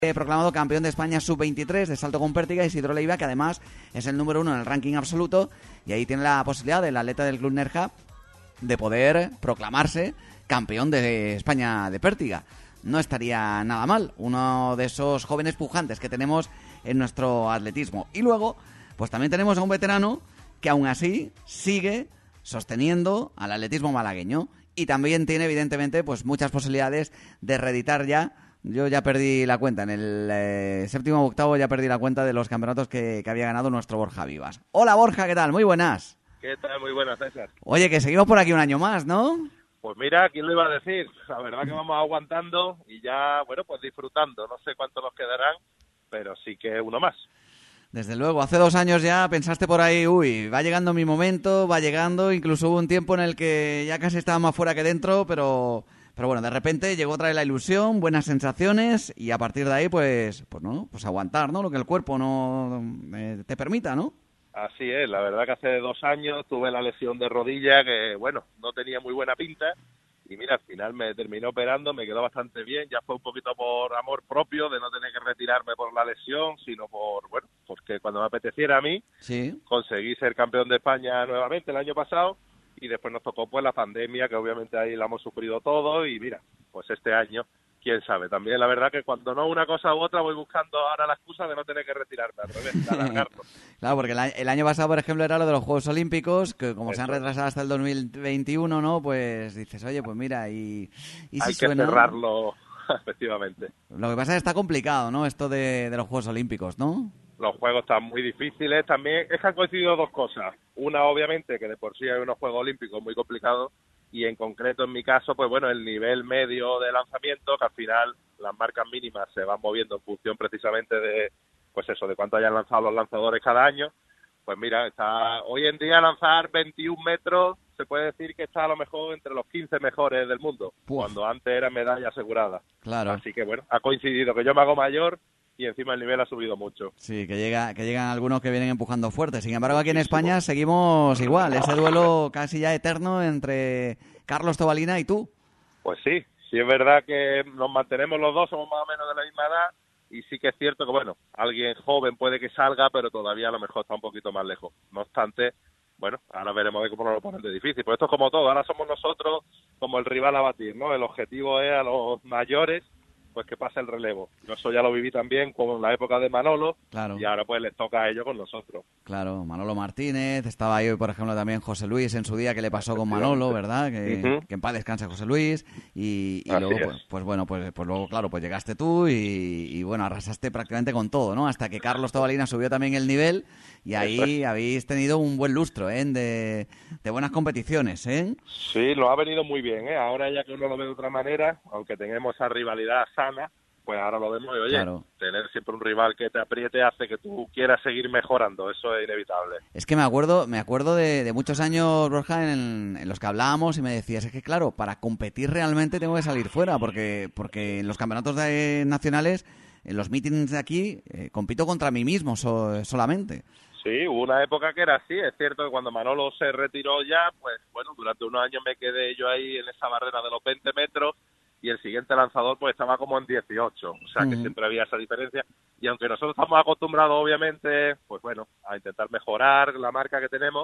Proclamado campeón de España sub-23 de salto con pértiga, Isidro Leiva, que además es el número 1 en el ranking absoluto, y ahí tiene la posibilidad del atleta del Club Nerja de poder proclamarse campeón de España de pértiga. No estaría nada mal, uno de esos jóvenes pujantes que tenemos en nuestro atletismo. Y luego, pues también tenemos a un veterano que aún así sigue sosteniendo al atletismo malagueño y también tiene evidentemente pues muchas posibilidades de reeditar ya. Yo ya perdí la cuenta, en el séptimo o octavo ya perdí la cuenta de los campeonatos que había ganado nuestro Borja Vivas. Hola Borja, ¿qué tal? Muy buenas. ¿Qué tal? Muy buenas, César. Oye, que seguimos por aquí un año más, ¿no? Pues mira, ¿quién lo iba a decir? La verdad que vamos aguantando y ya, bueno, pues disfrutando. No sé cuánto nos quedarán, pero sí que uno más. Desde luego, hace 2 años ya pensaste por ahí, uy, va llegando mi momento, va llegando, incluso hubo un tiempo en el que ya casi estaba más fuera que dentro, pero bueno, de repente llegó otra vez la ilusión, buenas sensaciones y a partir de ahí, pues aguantar, ¿no? Lo que el cuerpo no te permita, ¿no? Así es, la verdad que hace 2 años tuve la lesión de rodilla que, bueno, no tenía muy buena pinta y mira, al final me terminó operando, me quedó bastante bien, ya fue un poquito por amor propio de no tener que retirarme por la lesión, sino por, bueno, porque cuando me apeteciera a mí, sí, conseguí ser campeón de España nuevamente el año pasado. Y después nos tocó pues la pandemia, que obviamente ahí la hemos sufrido todo y mira, pues este año, quién sabe. También la verdad que cuando no una cosa u otra voy buscando ahora la excusa de no tener que retirarme, al revés, de alargarlo. Claro, porque el año pasado, por ejemplo, era lo de los Juegos Olímpicos, que como se han retrasado hasta el 2021, ¿no? Pues dices, oye, pues mira, y si hay suena... que cerrarlo, efectivamente. Lo que pasa es que está complicado, ¿no? Esto de los Juegos Olímpicos, ¿no? Los juegos están muy difíciles. También es que han coincidido 2 cosas. Una, obviamente, que de por sí hay unos Juegos Olímpicos muy complicados y en concreto en mi caso, pues bueno, el nivel medio de lanzamiento, que al final las marcas mínimas se van moviendo en función precisamente de, pues eso, de cuánto hayan lanzado los lanzadores cada año. Pues mira, está hoy en día lanzar 21 metros, se puede decir que está a lo mejor entre los 15 mejores del mundo, cuando antes era medalla asegurada. Claro. Así que bueno, ha coincidido que yo me hago mayor y encima el nivel ha subido mucho. Sí, que llegan algunos que vienen empujando fuerte. Sin embargo, aquí en España seguimos igual, ese duelo casi ya eterno entre Carlos Tobalina y tú. Pues sí es verdad que nos mantenemos los dos, somos más o menos de la misma edad, y sí que es cierto que, bueno, alguien joven puede que salga, pero todavía a lo mejor está un poquito más lejos. No obstante, bueno, ahora veremos de cómo nos lo ponen de difícil. Pues esto es como todo, ahora somos nosotros como el rival a batir, ¿no? El objetivo es a los mayores, pues que pase el relevo. Yo eso ya lo viví también con la época de Manolo, claro. Y ahora pues les toca a ellos con nosotros. Claro, Manolo Martínez, estaba ahí, por ejemplo, también José Luis en su día, que le pasó con Manolo, ¿verdad? Que en paz descanse José Luis, y luego, pues luego, claro, pues llegaste tú y bueno, arrasaste prácticamente con todo, ¿no? Hasta que Carlos Tobalina subió también el nivel y ahí habéis tenido un buen lustro, de buenas competiciones, ¿eh? Sí, lo ha venido muy bien, ¿eh? Ahora ya que uno lo ve de otra manera, aunque tengamos esa rivalidad sana, pues ahora lo vemos y, oye, claro, tener siempre un rival que te apriete hace que tú quieras seguir mejorando, eso es inevitable. Es que me acuerdo de muchos años, Borja, en los que hablábamos y me decías, es que claro, para competir realmente tengo que salir fuera, porque en los campeonatos nacionales, en los mítines de aquí, compito contra mí mismo solamente. Sí, hubo una época que era así, es cierto que cuando Manolo se retiró ya, pues bueno, durante unos años me quedé yo ahí en esa barrera de los 20 metros, y el siguiente lanzador pues estaba como en 18, o sea que siempre había esa diferencia, y aunque nosotros estamos acostumbrados obviamente, pues bueno, a intentar mejorar la marca que tenemos,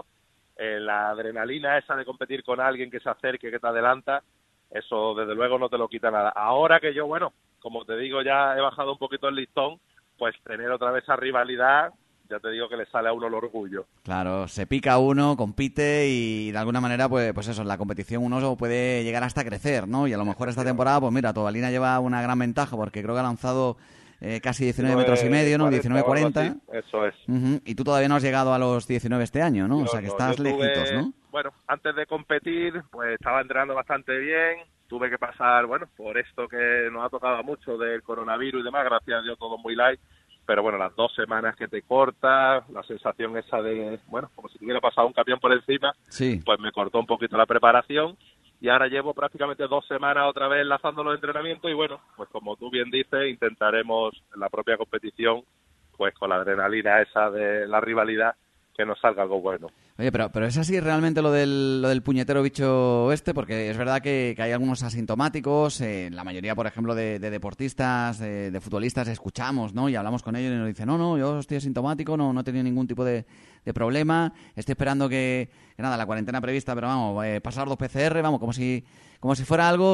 la adrenalina esa de competir con alguien que se acerque, que te adelanta, eso desde luego no te lo quita nada. Ahora que yo, bueno, como te digo, ya he bajado un poquito el listón, pues tener otra vez esa rivalidad, ya te digo que le sale a uno el orgullo. Claro, se pica uno, compite y de alguna manera, pues eso, en la competición uno puede llegar hasta crecer, ¿no? Y a lo mejor esta temporada, pues mira, Tobalina lleva una gran ventaja porque creo que ha lanzado casi 19 metros y medio, ¿no? 19,40. Eso es. Y tú todavía no has llegado a los 19 este año, ¿no? Yo o sea que estás lejitos, ¿no? Bueno, antes de competir, pues estaba entrenando bastante bien. Tuve que pasar, bueno, por esto que nos ha tocado mucho del coronavirus y demás, gracias a Dios todo muy light. Pero bueno, las 2 semanas que te corta, la sensación esa de, bueno, como si te hubiera pasado un camión por encima, sí, pues me cortó un poquito la preparación y ahora llevo prácticamente 2 semanas otra vez enlazando los entrenamientos y bueno, pues como tú bien dices, intentaremos en la propia competición, pues con la adrenalina esa de la rivalidad, que nos salga algo bueno. Oye, pero ¿es así realmente lo del puñetero bicho este? Porque es verdad que hay algunos asintomáticos, la mayoría, por ejemplo, de deportistas, de futbolistas, escuchamos, ¿no? Y hablamos con ellos y nos dicen, no, yo estoy asintomático, no he tenido ningún tipo de problema, estoy esperando que nada, la cuarentena prevista, pero vamos, pasar 2 PCR, vamos, como si fuera algo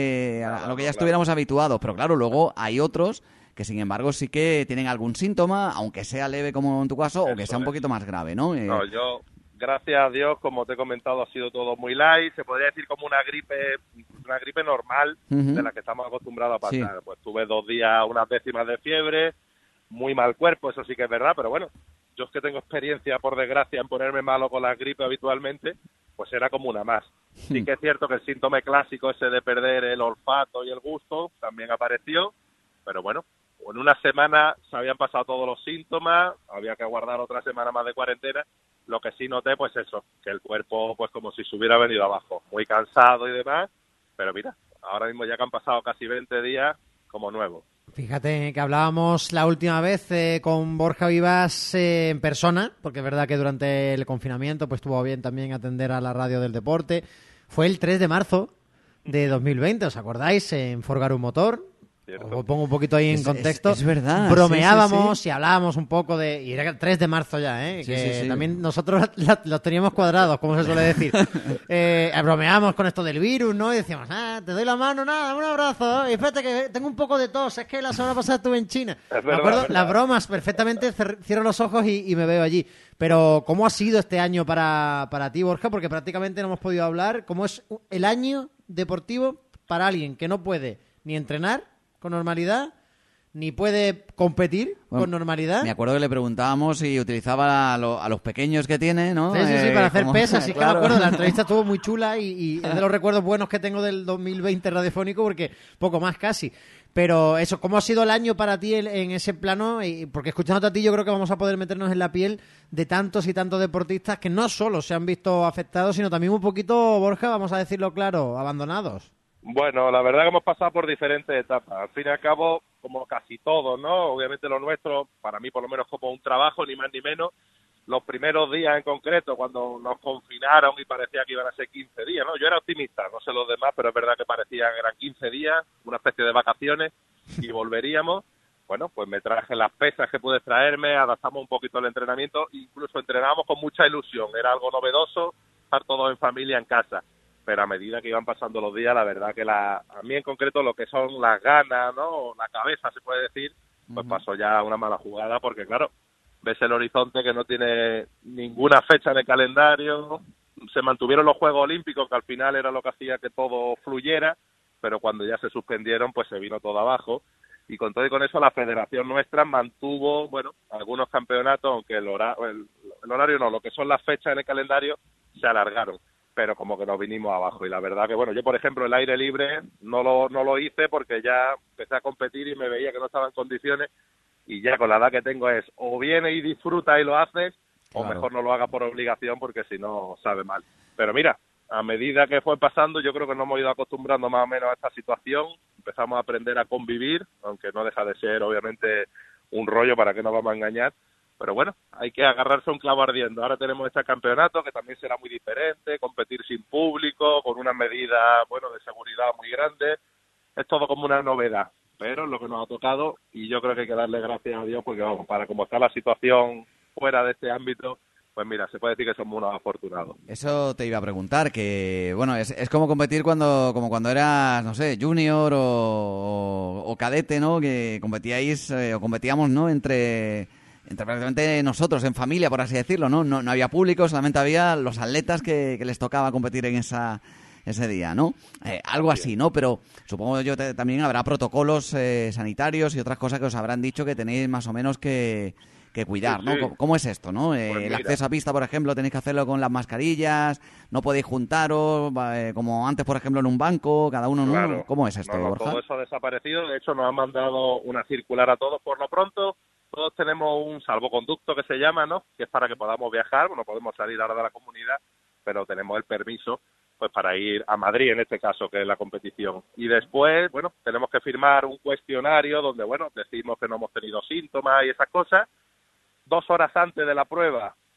a lo que ya estuviéramos habituados. Pero claro, luego hay otros que sin embargo sí que tienen algún síntoma, aunque sea leve como en tu caso, o que sea un poquito más grave, ¿no? No, yo, gracias a Dios, como te he comentado, ha sido todo muy light, se podría decir como una gripe normal de la que estamos acostumbrados a pasar. Sí. Pues tuve 2 días, unas décimas de fiebre, muy mal cuerpo, eso sí que es verdad, pero bueno, yo es que tengo experiencia, por desgracia, en ponerme malo con la gripe habitualmente, pues era como una más. Sí que es cierto que el síntoma clásico ese de perder el olfato y el gusto también apareció, pero bueno, en una semana se habían pasado todos los síntomas, había que aguardar otra semana más de cuarentena. Lo que sí noté, pues eso, que el cuerpo, pues como si se hubiera venido abajo, muy cansado y demás, pero mira, ahora mismo ya que han pasado casi 20 días, como nuevo. Fíjate que hablábamos la última vez con Borja Vivas en persona, porque es verdad que durante el confinamiento pues estuvo bien también atender a la radio del deporte. Fue el 3 de marzo de 2020, ¿os acordáis? En Forgaru Motor. Os pongo un poquito ahí en contexto. Es verdad. Bromeábamos sí. Y hablábamos un poco de... Y era el 3 de marzo ya, ¿eh? Sí, que sí. también nosotros los teníamos cuadrados, como se suele decir. Bromeábamos con esto del virus, ¿no? Y decíamos, te doy la mano, nada, dame un abrazo. Y espérate que tengo un poco de tos. Es que la semana pasada estuve en China. Es verdad, me acuerdo las bromas perfectamente, cierro los ojos y me veo allí. Pero, ¿cómo ha sido este año para ti, Borja? Porque prácticamente no hemos podido hablar. ¿Cómo es el año deportivo para alguien que no puede ni entrenar con normalidad, ni puede competir con normalidad? Me acuerdo que le preguntábamos si utilizaba a los pequeños que tiene, ¿no? Sí, para hacer pesas, sí, claro. Que me acuerdo, la entrevista estuvo muy chula y es de los recuerdos buenos que tengo del 2020 radiofónico, porque poco más casi. Pero eso, ¿cómo ha sido el año para ti en ese plano? Porque escuchándote a ti yo creo que vamos a poder meternos en la piel de tantos y tantos deportistas que no solo se han visto afectados, sino también un poquito, Borja, vamos a decirlo claro, abandonados. Bueno, la verdad que hemos pasado por diferentes etapas. Al fin y al cabo, como casi todos, ¿no? Obviamente lo nuestro, para mí por lo menos como un trabajo, ni más ni menos. Los primeros días en concreto, cuando nos confinaron y parecía que iban a ser 15 días, ¿no? Yo era optimista, no sé los demás, pero es verdad que parecía que eran 15 días, una especie de vacaciones, y volveríamos. Bueno, pues me traje las pesas que pude traerme, adaptamos un poquito el entrenamiento, incluso entrenábamos con mucha ilusión. Era algo novedoso, estar todos en familia en casa. Pero a medida que iban pasando los días, la verdad que a mí en concreto lo que son las ganas, ¿no? O la cabeza, se puede decir, pues pasó ya una mala jugada, porque claro, ves el horizonte que no tiene ninguna fecha en el calendario, se mantuvieron los Juegos Olímpicos, que al final era lo que hacía que todo fluyera, pero cuando ya se suspendieron, pues se vino todo abajo, y con todo y con eso la federación nuestra mantuvo, bueno, algunos campeonatos, aunque el horario no, lo que son las fechas en el calendario, se alargaron. Pero como que nos vinimos abajo. Y la verdad que, bueno, yo, por ejemplo, el aire libre no lo hice porque ya empecé a competir y me veía que no estaba en condiciones, y ya con la edad que tengo es o viene y disfruta y lo haces, claro, o mejor no lo haga por obligación porque si no sabe mal. Pero mira, a medida que fue pasando, yo creo que nos hemos ido acostumbrando más o menos a esta situación, empezamos a aprender a convivir, aunque no deja de ser, obviamente, un rollo, para qué nos vamos a engañar. Pero bueno, hay que agarrarse a un clavo ardiendo. Ahora tenemos este campeonato que también será muy diferente, competir sin público, con unas medidas, bueno, de seguridad muy grandes. Es todo como una novedad, pero es lo que nos ha tocado, y yo creo que hay que darle gracias a Dios porque, vamos, para como está la situación fuera de este ámbito, pues mira, se puede decir que somos unos afortunados. Eso te iba a preguntar, que bueno, es como competir como cuando eras, no sé, junior o cadete, ¿no? Que competíais o competíamos, ¿no? Entre prácticamente nosotros, en familia, por así decirlo, ¿no? No había público, solamente había los atletas que les tocaba competir en ese día, ¿no? Algo así, ¿no? Pero supongo yo también habrá protocolos sanitarios y otras cosas que os habrán dicho que tenéis más o menos que cuidar, ¿no? Sí. ¿Cómo es esto, no? Pues el acceso a pista, por ejemplo, tenéis que hacerlo con las mascarillas, no podéis juntaros, como antes, por ejemplo, en un banco, cada uno, claro, ¿no? ¿Cómo es esto, Borja? Todo eso ha desaparecido. De hecho, nos han mandado una circular a todos por lo pronto. Todos tenemos un salvoconducto que se llama, ¿no? Que es para que podamos viajar. No podemos salir ahora de la comunidad, pero tenemos el permiso, pues, para ir a Madrid, en este caso, que es la competición. Y después, bueno, tenemos que firmar un cuestionario donde, bueno, decimos que no hemos tenido síntomas y esas cosas. 2 horas antes de la prueba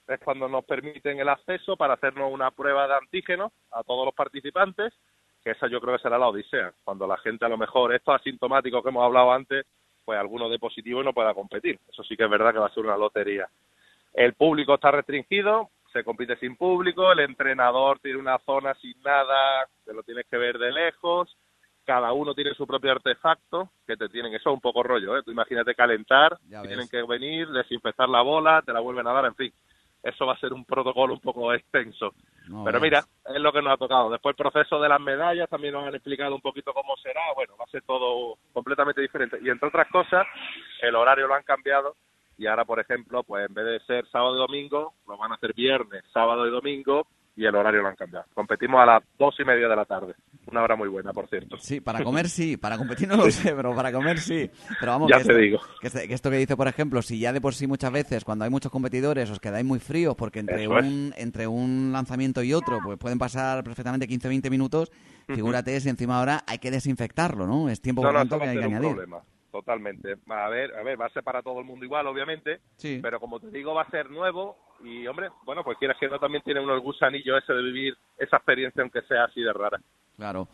es cuando nos permiten el acceso para hacernos una prueba de antígenos a todos los participantes, que esa yo creo que será la odisea, cuando la gente a lo mejor, estos asintomáticos que hemos hablado antes, pues alguno de positivo y no pueda competir. Eso sí que es verdad que va a ser una lotería. El público está restringido, se compite sin público, el entrenador tiene una zona sin nada, te lo tienes que ver de lejos, cada uno tiene su propio artefacto, que te tienen, eso es un poco rollo, ¿eh? Tú imagínate calentar, tienen que venir, desinfectar la bola, te la vuelven a dar, en fin. Eso va a ser un protocolo un poco extenso. No, pero mira, es lo que nos ha tocado. Después el proceso de las medallas también nos han explicado un poquito cómo será. Bueno, va a ser todo completamente diferente. Y entre otras cosas, el horario lo han cambiado. Y ahora, por ejemplo, pues en vez de ser sábado y domingo, lo van a hacer viernes, sábado y domingo. Y el horario lo han cambiado. Competimos a las 2:30 de la tarde. Una hora muy buena, por cierto. Sí, para comer sí. Para competir no lo sé, pero para comer sí. Pero vamos, ya te digo. Que esto que dice, por ejemplo, si ya de por sí muchas veces, cuando hay muchos competidores, os quedáis muy fríos, porque entre un lanzamiento y otro pues pueden pasar perfectamente 15-20 minutos, figúrate si encima ahora hay que desinfectarlo, ¿no? Es tiempo por tanto que hay que añadir. Problema. Totalmente. A ver, va a ser para todo el mundo igual, obviamente, sí. Pero como te digo, va a ser nuevo y, hombre, bueno, pues quieras que no, también tiene unos gusanillos ese de vivir esa experiencia, aunque sea así de rara. Claro.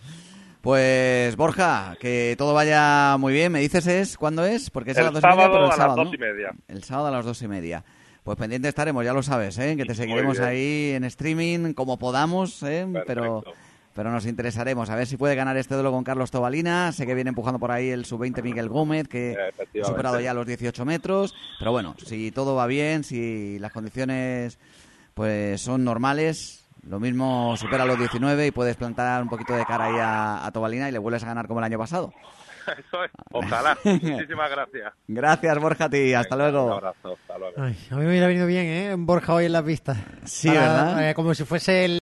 Pues, Borja, que todo vaya muy bien. ¿Me dices cuándo es? Porque es a las 2:30, pero el sábado, a las 2:30. ¿No? El sábado a las 2:30. Pues pendiente estaremos, ya lo sabes, ¿eh? Que te seguiremos ahí en streaming como podamos, ¿eh? Pero nos interesaremos a ver si puede ganar este duelo con Carlos Tobalina. Sé que viene empujando por ahí el sub-20 Miguel Gómez, que ha superado ya los 18 metros. Pero bueno, si todo va bien, si las condiciones pues son normales, lo mismo supera los 19 y puedes plantar un poquito de cara ahí a Tobalina y le vuelves a ganar como el año pasado. Eso es, ojalá. Muchísimas gracias. Gracias, Borja, a ti. Hasta luego. Un abrazo, hasta luego. Ay, a mí me hubiera venido bien, Borja hoy en la pista. Sí, ¿verdad? Como si fuese el